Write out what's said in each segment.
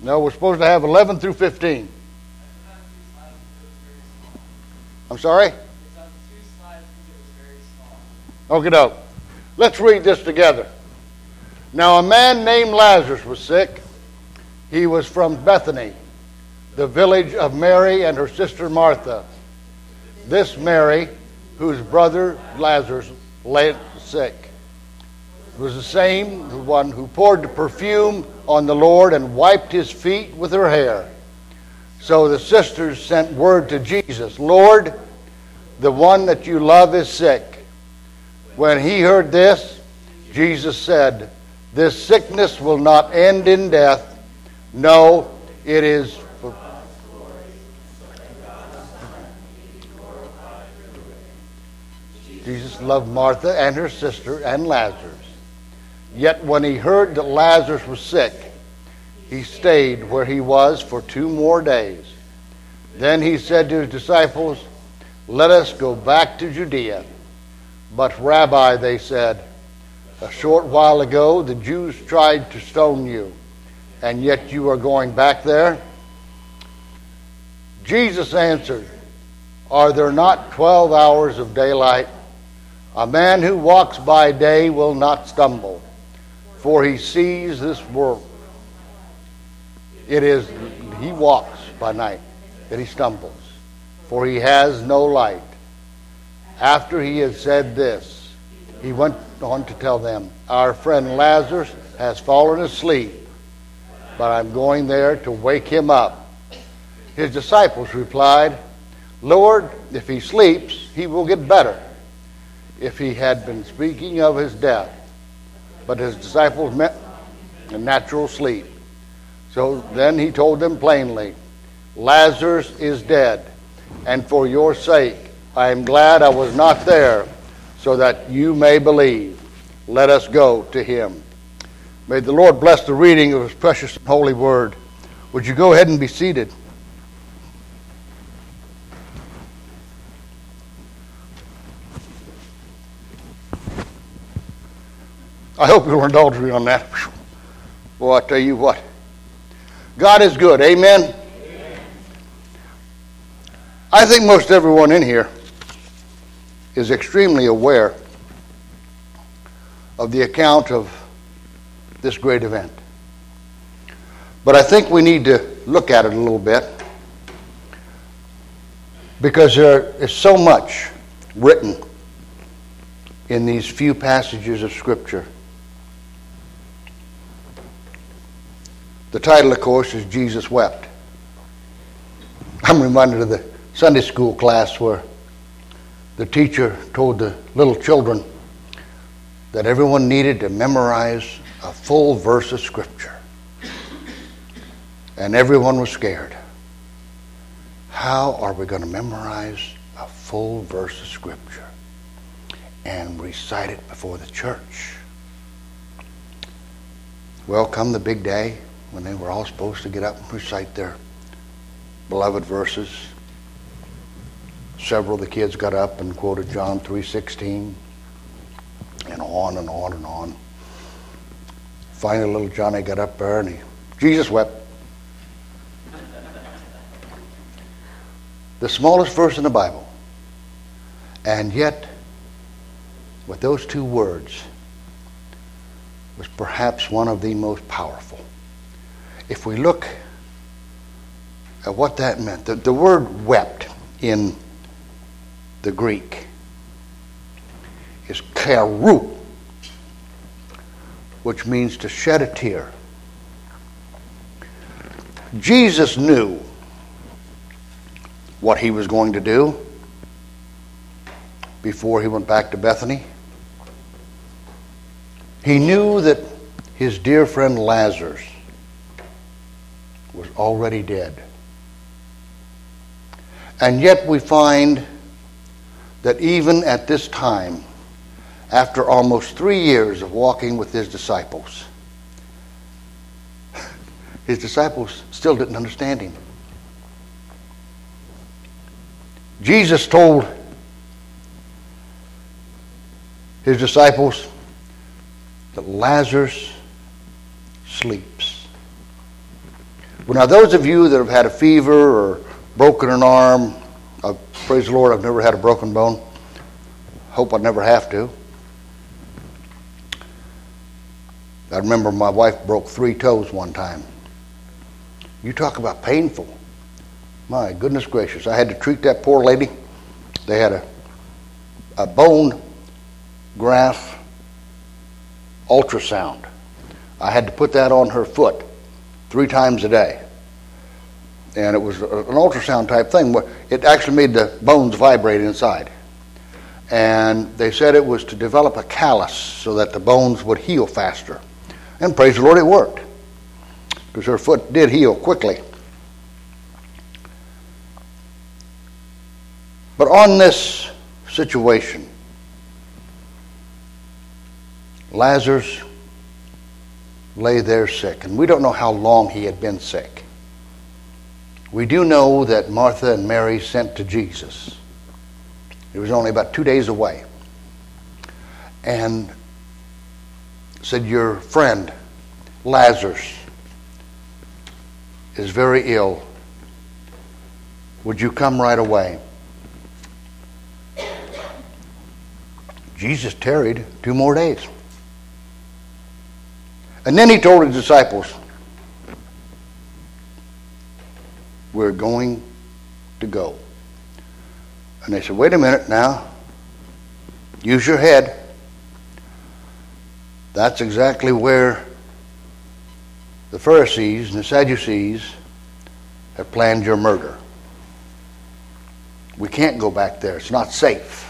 No, we're supposed to have 11 through 15. I'm sorry? It's on 2 slides because it was very small. Okay, doke. Let's read this together. Now a man named Lazarus was sick. He was from Bethany, the village of Mary and her sister Martha. This Mary, whose brother Lazarus lay sick, was the same one who poured the perfume on the Lord and wiped his feet with her hair. So the sisters sent word to Jesus, Lord, the one that you love is sick. When he heard this, Jesus said, this sickness will not end in death. No, it is for... Jesus loved Martha and her sister and Lazarus. Yet when he heard that Lazarus was sick, he stayed where he was for 2 more days. Then he said to his disciples, let us go back to Judea. But Rabbi, they said, a short while ago the Jews tried to stone you, and yet you are going back there? Jesus answered, are there not 12 hours of daylight? A man who walks by day will not stumble, for he sees this world. It is, he walks by night that he stumbles, for he has no light. After he had said this, he went on to tell them, our friend Lazarus has fallen asleep, but I'm going there to wake him up. His disciples replied, Lord, if he sleeps, he will get better. If he had been speaking of his death. But his disciples meant a natural sleep. So then he told them plainly, Lazarus is dead, and for your sake I am glad I was not there, so that you may believe. Let us go to him. May the Lord bless the reading of his precious and holy word. Would you go ahead and be seated? I hope you'll indulge me on that. Boy, I tell you what. God is good. Amen? Amen. I think most everyone in here is extremely aware of the account of this great event. But I think we need to look at it a little bit, because there is so much written in these few passages of Scripture. The title, of course, is Jesus Wept. I'm reminded of the Sunday school class where the teacher told the little children that everyone needed to memorize a full verse of Scripture. And everyone was scared. How are we going to memorize a full verse of Scripture and recite it before the church? Well, come the big day when they were all supposed to get up and recite their beloved verses, several of the kids got up and quoted John 3:16, and on and on and on. Finally, little Johnny got up there and Jesus wept. The smallest verse in the Bible. And yet, with those 2 words, was perhaps one of the most powerful. If we look at what that meant, the word wept in the Greek is karou, which means to shed a tear. Jesus knew what he was going to do before he went back to Bethany. He knew that his dear friend Lazarus was already dead. And yet we find that even at this time, after almost 3 years of walking with his disciples still didn't understand him. Jesus told his disciples that Lazarus sleeps. Well, now those of you that have had a fever or broken an arm, praise the Lord, I've never had a broken bone. Hope I never have to. I remember my wife broke 3 toes one time. You talk about painful. My goodness gracious. I had to treat that poor lady. They had a bone graft ultrasound. I had to put that on her foot 3 times a day. And it was an ultrasound type thing where it actually made the bones vibrate inside. And they said it was to develop a callus so that the bones would heal faster. And praise the Lord, it worked. Because her foot did heal quickly. But on this situation, Lazarus lay there sick. And we don't know how long he had been sick. We do know that Martha and Mary sent to Jesus. It was only about 2 days away. And said, your friend, Lazarus, is very ill. Would you come right away? Jesus tarried 2 more days. And then he told his disciples, we're going to go. And they said, wait a minute now. Use your head. That's exactly where the Pharisees and the Sadducees have planned your murder. We can't go back there. It's not safe.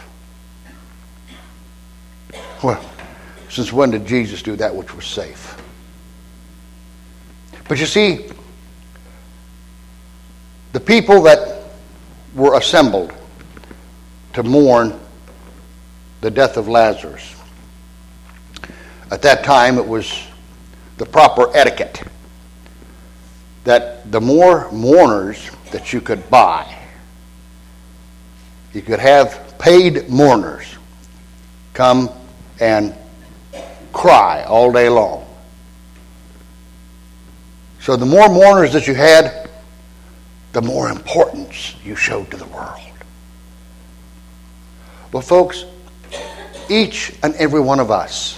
Well, since when did Jesus do that which was safe? But you see, the people that were assembled to mourn the death of Lazarus, at that time it was the proper etiquette that the more mourners that you could buy, you could have paid mourners come and cry all day long. So the more mourners that you had, the more importance you showed to the world. Well, folks, each and every one of us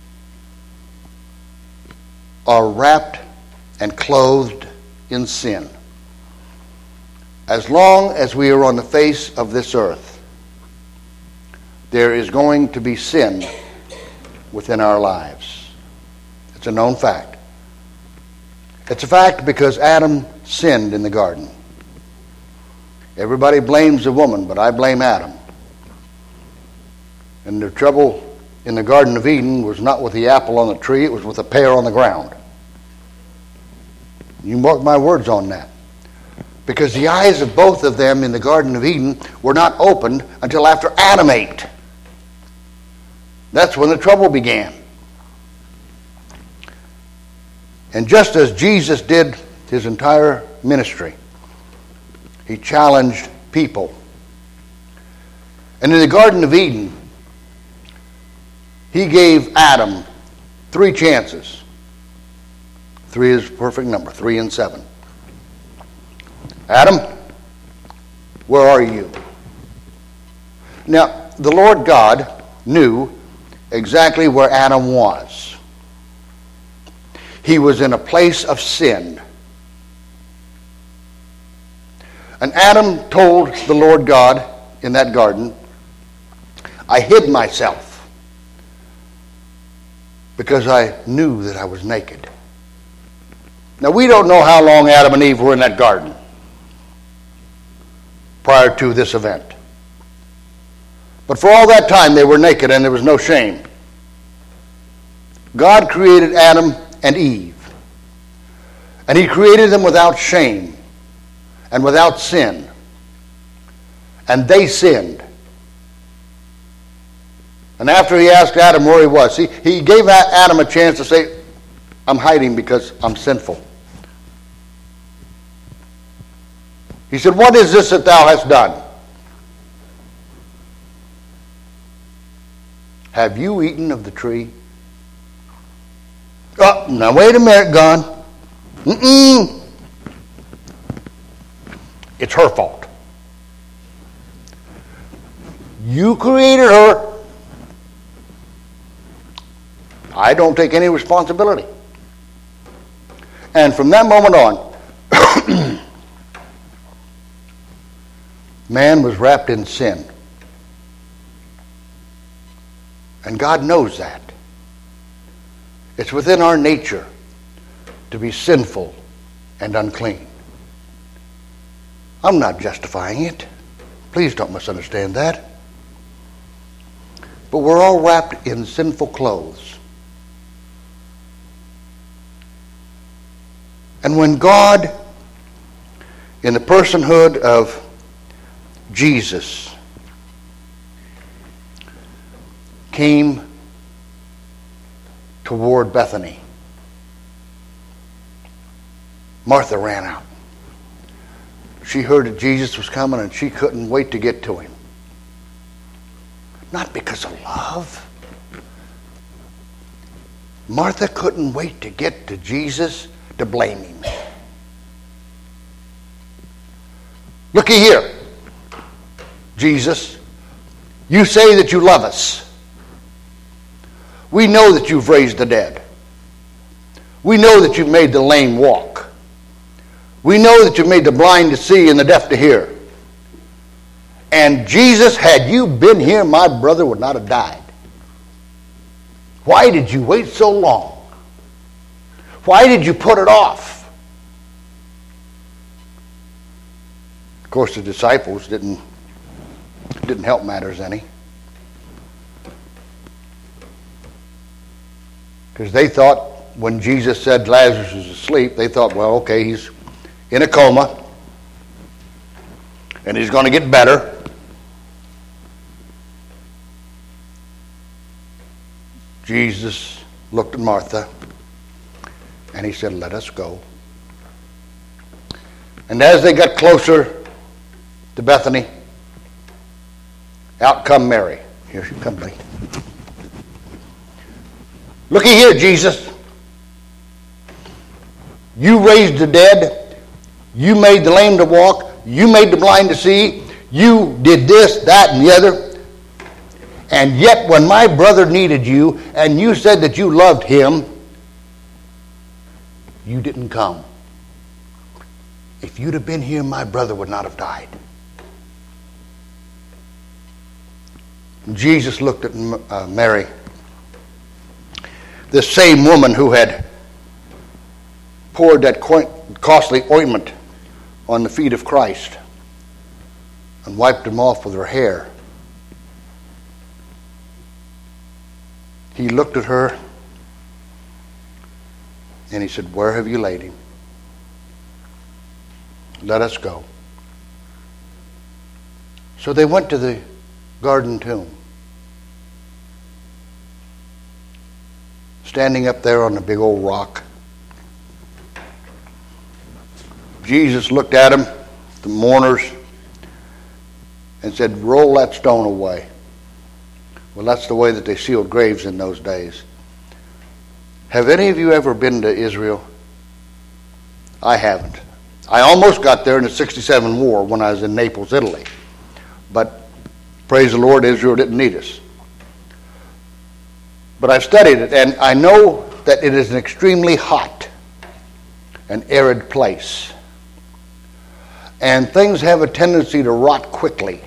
are wrapped and clothed in sin. As long as we are on the face of this earth, there is going to be sin within our lives. It's a known fact. It's a fact because Adam sinned in the garden. Everybody blames the woman, but I blame Adam. And the trouble in the Garden of Eden was not with the apple on the tree, it was with the pear on the ground. You mark my words on that. Because the eyes of both of them in the Garden of Eden were not opened until after Adam ate. That's when the trouble began. And just as Jesus did his entire ministry, he challenged people. And in the Garden of Eden, he gave Adam 3 chances. 3 is a perfect number, 3 and 7. Adam, where are you? Now, the Lord God knew exactly where Adam was. He was in a place of sin. And Adam told the Lord God in that garden, I hid myself because I knew that I was naked. Now, we don't know how long Adam and Eve were in that garden prior to this event. But for all that time, they were naked and there was no shame. God created Adam and Eve. And he created them without shame and without sin. And they sinned. And after he asked Adam where he was, he gave Adam a chance to say, I'm hiding because I'm sinful. He said, what is this that thou hast done? Have you eaten of the tree? Oh, now wait a minute, God. It's her fault. You created her. I don't take any responsibility. And from that moment on, man was wrapped in sin. And God knows that. It's within our nature to be sinful and unclean. I'm not justifying it. Please don't misunderstand that. But we're all wrapped in sinful clothes. And when God, in the personhood of Jesus, came toward Bethany, Martha ran out. She heard that Jesus was coming and she couldn't wait to get to him. Not because of love. Martha couldn't wait to get to Jesus to blame him. Looky here, Jesus, you say that you love us. We know that you've raised the dead. We know that you've made the lame walk. We know that you've made the blind to see and the deaf to hear. And Jesus, had you been here, my brother would not have died. Why did you wait so long? Why did you put it off? Of course, the disciples didn't help matters any. Because they thought when Jesus said Lazarus is asleep, they thought, well, okay, he's in a coma and he's going to get better. Jesus looked at Martha and he said, let us go. And as they got closer to Bethany, out come Mary. Here she comes, lady. Looky here, Jesus. You raised the dead. You made the lame to walk. You made the blind to see. You did this, that, and the other. And yet when my brother needed you and you said that you loved him, you didn't come. If you'd have been here, my brother would not have died. Jesus looked at Mary, this same woman who had poured that costly ointment on the feet of Christ and wiped them off with her hair. He looked at her and he said, where have you laid him? Let us go. So they went to the garden tomb. Standing up there on the big old rock, Jesus looked at them, the mourners, and said, roll that stone away. Well, that's the way that they sealed graves in those days. Have any of you ever been to Israel? I haven't. I almost got there in the 67 war when I was in Naples, Italy. But praise the Lord, Israel didn't need us. But I've studied it, and I know that it is an extremely hot and arid place. And things have a tendency to rot quickly.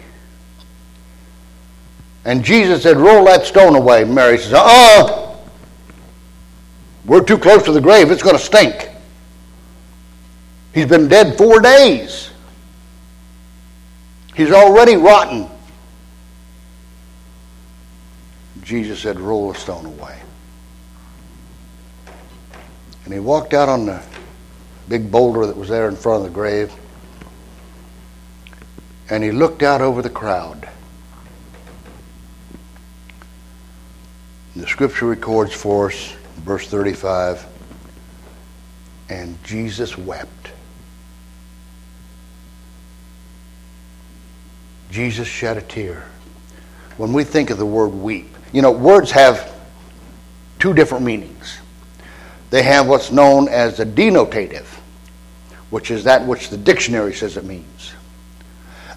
And Jesus said, roll that stone away. Mary says, we're too close to the grave. It's going to stink. He's been dead 4 days. He's already rotten. Jesus said, roll the stone away. And he walked out on the big boulder that was there in front of the grave. And he looked out over the crowd. The scripture records for us, verse 35, and Jesus wept. Jesus shed a tear. When we think of the word weep, words have two different meanings. They have what's known as a denotative, which is that which the dictionary says it means.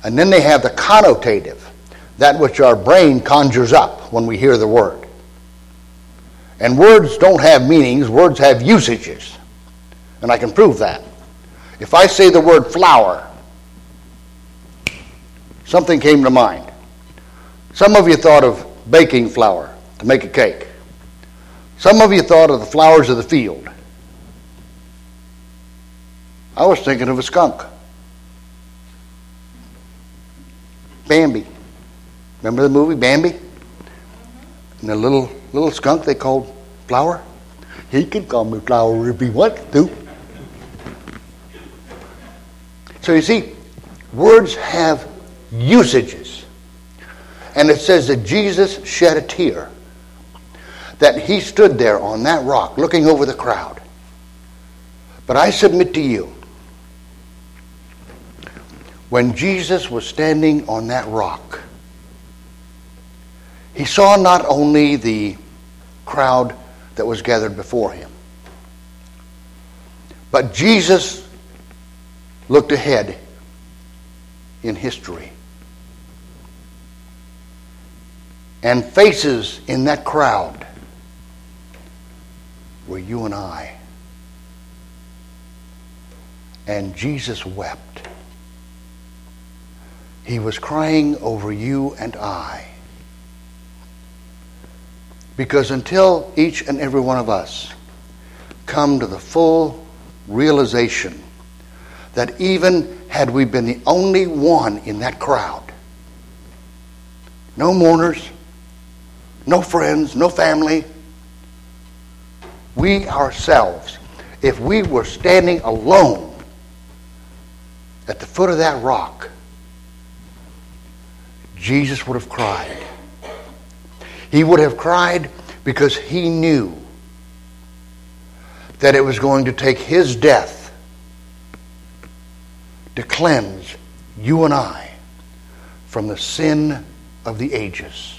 And then they have the connotative, that which our brain conjures up when we hear the word. And words don't have meanings, words have usages. And I can prove that. If I say the word flour, something came to mind. Some of you thought of baking flour to make a cake. Some of you thought of the flowers of the field. I was thinking of a skunk. Bambi. Remember the movie Bambi? And the little skunk they called Flower? He can call me Flower if he wants to. So you see, words have usages. And it says that Jesus shed a tear. That he stood there on that rock looking over the crowd. But I submit to you, when Jesus was standing on that rock, he saw not only the crowd that was gathered before him, but Jesus looked ahead in history. And faces in that crowd were you and I. And Jesus wept. He was crying over you and I. Because until each and every one of us come to the full realization that even had we been the only one in that crowd, no mourners, no friends, no family, we ourselves, if we were standing alone at the foot of that rock, Jesus would have cried. He would have cried because he knew that it was going to take his death to cleanse you and I from the sin of the ages.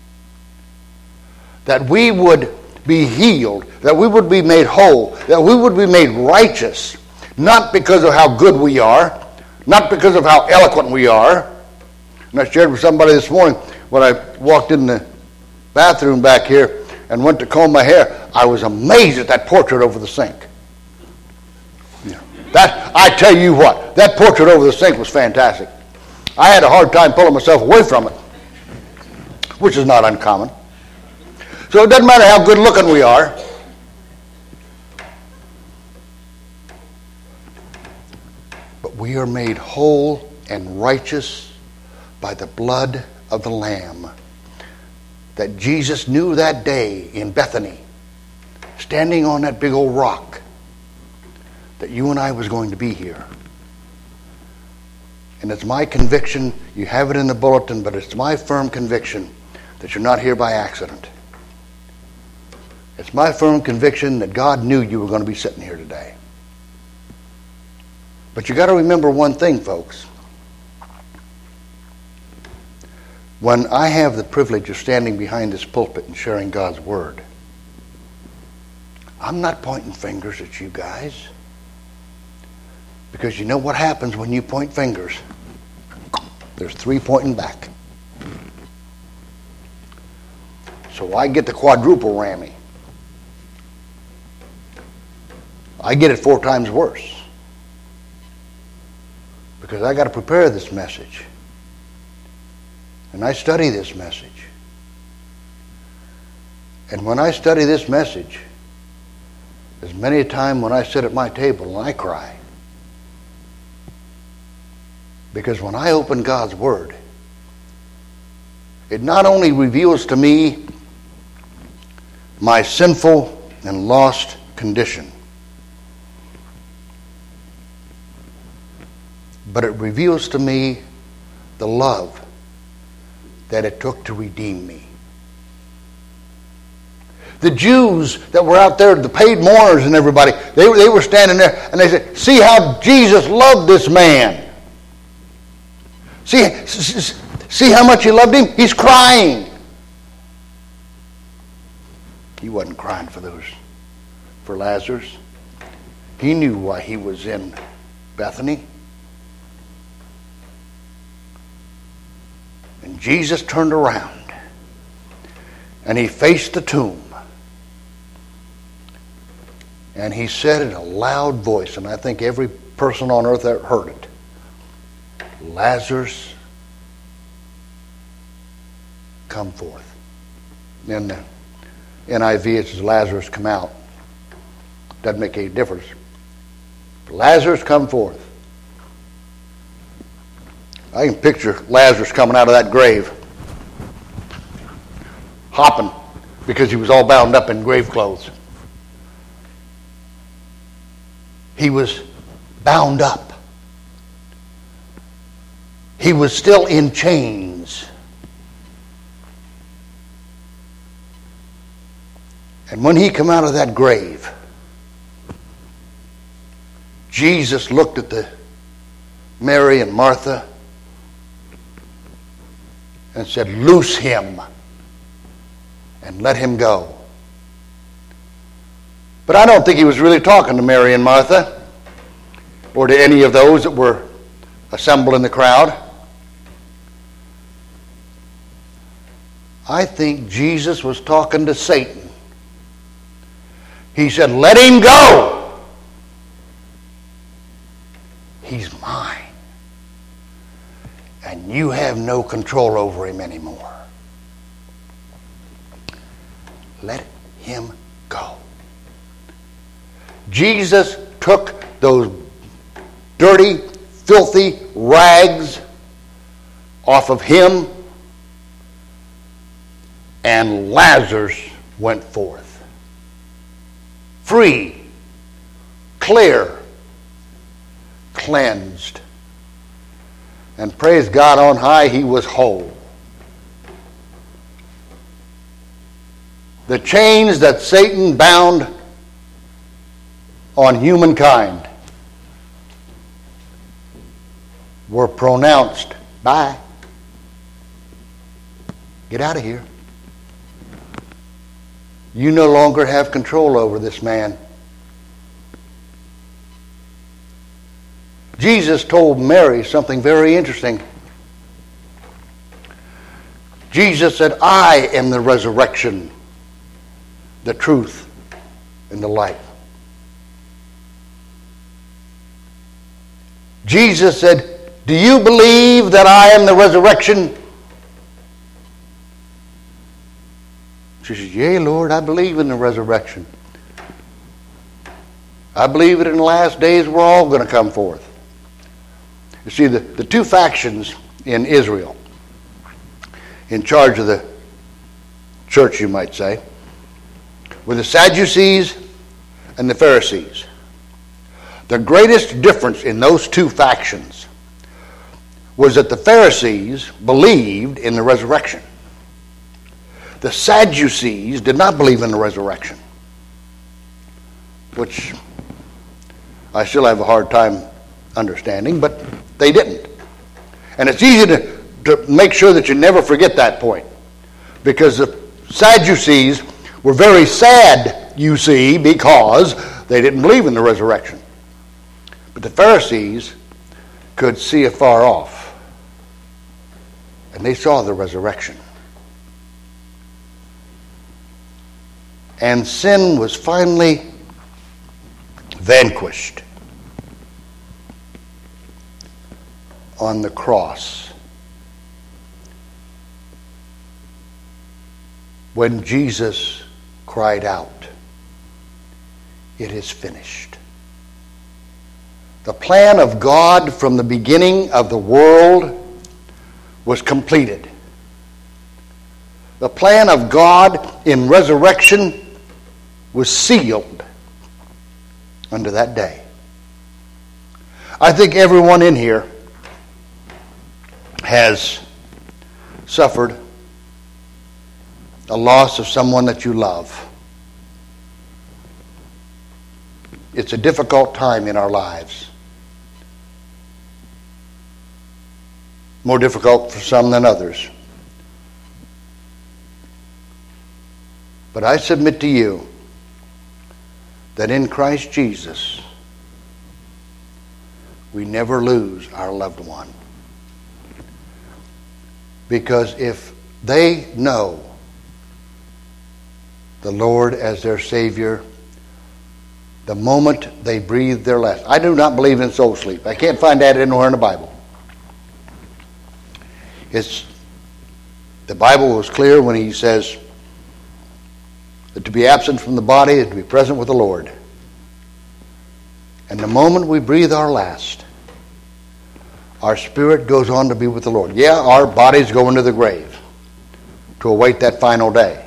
That we would be healed, that we would be made whole, that we would be made righteous, not because of how good we are, not because of how eloquent we are. And I shared with somebody this morning when I walked in the bathroom back here and went to comb my hair, I was amazed at that portrait over the sink. Yeah. That, I tell you what, that portrait over the sink was fantastic. I had a hard time pulling myself away from it, which is not uncommon. So it doesn't matter how good looking we are. But we are made whole and righteous by the blood of the Lamb. That Jesus knew that day in Bethany, standing on that big old rock, that you and I was going to be here. And it's my conviction, you have it in the bulletin, but it's my firm conviction that you're not here by accident. It's my firm conviction that God knew you were going to be sitting here today. But you got to remember one thing, folks. When I have the privilege of standing behind this pulpit and sharing God's word, I'm not pointing fingers at you guys. Because you know what happens when you point fingers? There's 3 pointing back. So I get the quadruple whammy. I get it 4 times worse. Because I got to prepare this message. And I study this message. And when I study this message, there's many a time when I sit at my table and I cry. Because when I open God's Word, it not only reveals to me my sinful and lost condition, but it reveals to me the love that it took to redeem me. The Jews that were out there, the paid mourners and everybody, they were standing there and they said, see how Jesus loved this man. See how much he loved him? He's crying. He wasn't crying for Lazarus. He knew why he was in Bethany. Jesus turned around and he faced the tomb. And he said in a loud voice, and I think every person on earth that heard it, Lazarus, come forth. In the NIV it says Lazarus, come out. Doesn't make any difference. Lazarus, come forth. I can picture Lazarus coming out of that grave, hopping, because he was all bound up in grave clothes. He was bound up. He was still in chains. And when he came out of that grave, Jesus looked at the Mary and Martha and said, "Loose him and let him go." But I don't think he was really talking to Mary and Martha or to any of those that were assembled in the crowd. I think Jesus was talking to Satan. He said, "Let him go. He's mine. And you have no control over him anymore. Let him go." Jesus took those dirty, filthy rags off of him, and Lazarus went forth. Free, clear, cleansed. And praise God on high, he was whole. The chains that Satan bound on humankind were pronounced, "Bye. Get out of here. You no longer have control over this man." Jesus told Mary something very interesting. Jesus said, "I am the resurrection, the truth, and the life." Jesus said, "Do you believe that I am the resurrection?" She said, "Yea, Lord, I believe in the resurrection. I believe that in the last days we're all going to come forth." You see, the two factions in Israel, in charge of the church, you might say, were the Sadducees and the Pharisees. The greatest difference in those two factions was that the Pharisees believed in the resurrection. The Sadducees did not believe in the resurrection, which I still have a hard time understanding, but they didn't. And it's easy to make sure that you never forget that point, because the Sadducees were very sad, you see, because they didn't believe in the resurrection. But the Pharisees could see afar off, and they saw the resurrection. And sin was finally vanquished on the cross when Jesus cried out, "It is finished." The plan of God from the beginning of the world was completed. The plan of God in resurrection was sealed unto that day. I think everyone in here has suffered a loss of someone that you love. It's a difficult time in our lives. More difficult for some than others. But I submit to you that in Christ Jesus, we never lose our loved one. Because if they know the Lord as their Savior, the moment they breathe their last. I do not believe in soul sleep. I can't find that anywhere in the Bible. The Bible was clear when he says that to be absent from the body is to be present with the Lord. And the moment we breathe our last, our spirit goes on to be with the Lord. Yeah, our bodies go into the grave to await that final day.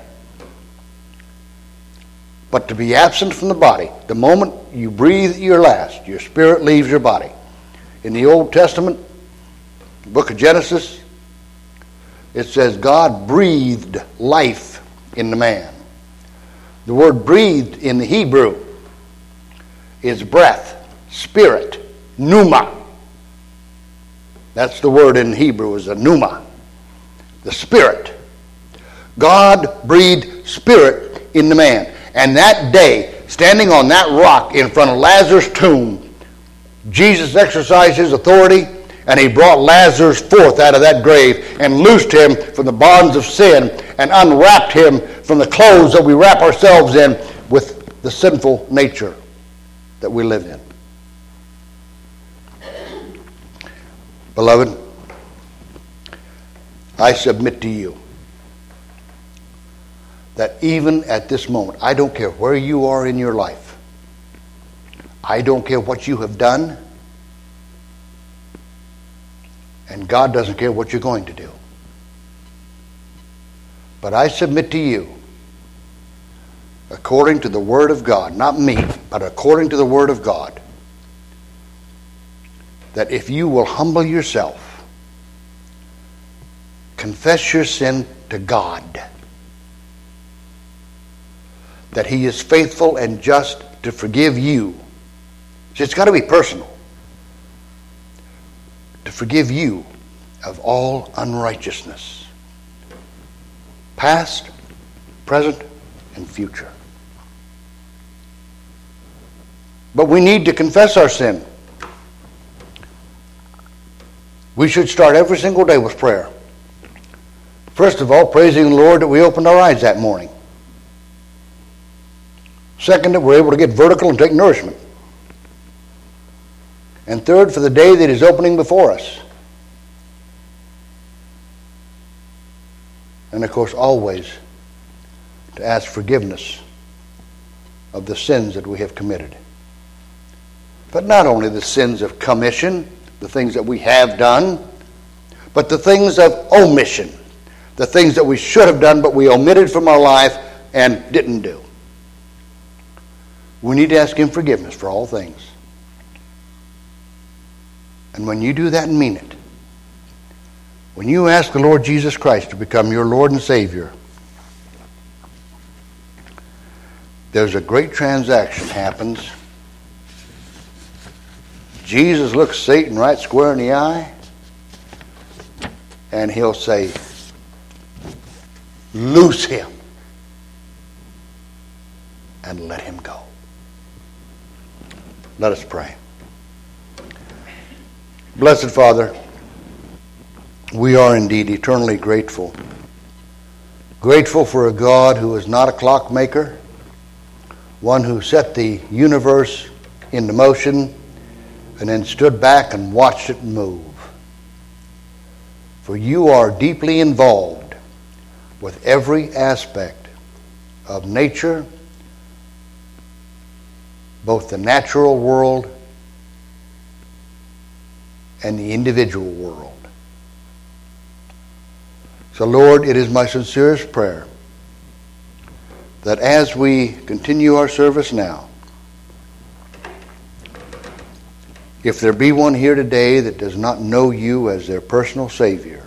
But to be absent from the body, the moment you breathe your last, your spirit leaves your body. In the Old Testament, the book of Genesis, it says God breathed life in the man. The word breathed in the Hebrew is breath, spirit, pneuma. That's the word in Hebrew, is a pneuma, the spirit. God breathed spirit in the man. And that day, standing on that rock in front of Lazarus' tomb, Jesus exercised his authority, and he brought Lazarus forth out of that grave and loosed him from the bonds of sin and unwrapped him from the clothes that we wrap ourselves in with the sinful nature that we live in. Beloved, I submit to you that even at this moment, I don't care where you are in your life, I don't care what you have done, and God doesn't care what you're going to do. But I submit to you, according to the Word of God, not me, but according to the Word of God, that if you will humble yourself, confess your sin to God, that he is faithful and just to forgive you. See, it's got to be personal. To forgive you of all unrighteousness, past, present, and future. But we need to confess our sin. We should start every single day with prayer. First of all, praising the Lord that we opened our eyes that morning. Second, that we're able to get vertical and take nourishment. And third, for the day that is opening before us. And of course, always to ask forgiveness of the sins that we have committed. But not only the sins of commission, the things that we have done, but the things of omission, the things that we should have done but we omitted from our life and didn't do. We need to ask him forgiveness for all things. And when you do that and mean it, when you ask the Lord Jesus Christ to become your Lord and Savior, there's a great transaction happens. Jesus looks Satan right square in the eye, and he'll say, loose him and let him go. Let us pray. Blessed Father, we are indeed eternally grateful. Grateful for a God who is not a clockmaker, one who set the universe into motion and then stood back and watched it move. For you are deeply involved with every aspect of nature, both the natural world and the individual world. So, Lord, it is my sincerest prayer that as we continue our service now, if there be one here today that does not know you as their personal Savior,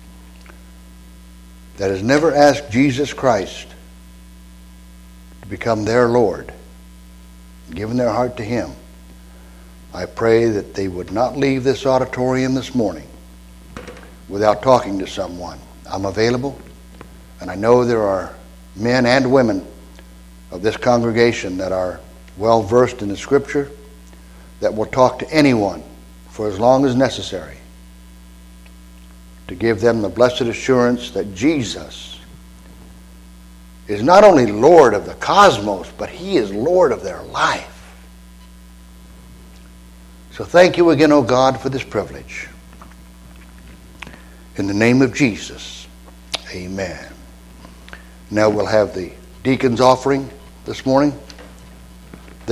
that has never asked Jesus Christ to become their Lord, given their heart to him, I pray that they would not leave this auditorium this morning without talking to someone. I'm available, and I know there are men and women of this congregation that are well versed in the Scripture that will talk to anyone for as long as necessary to give them the blessed assurance that Jesus is not only Lord of the cosmos, but He is Lord of their life. So thank you again, O God, for this privilege. In the name of Jesus, amen. Now we'll have the deacon's offering this morning.